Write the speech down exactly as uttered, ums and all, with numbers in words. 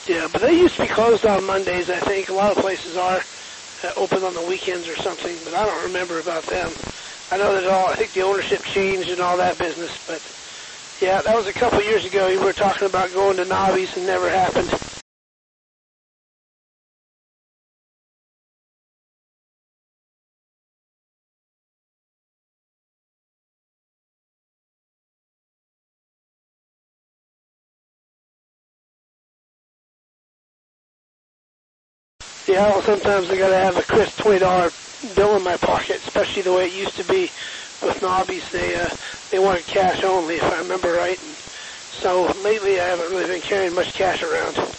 Yeah, but they used to be closed on Mondays, I think. A lot of places are uh, open on the weekends or something, but I don't remember about them. I know that all, I think the ownership changed and all that business, but yeah, that was a couple of years ago. You were talking about going to Nobby's and never happened. Yeah, well, sometimes I gotta have a crisp twenty dollar bill in my pocket, especially the way it used to be with Nobby's. They uh, they wanted cash only, if I remember right. And so lately, I haven't really been carrying much cash around.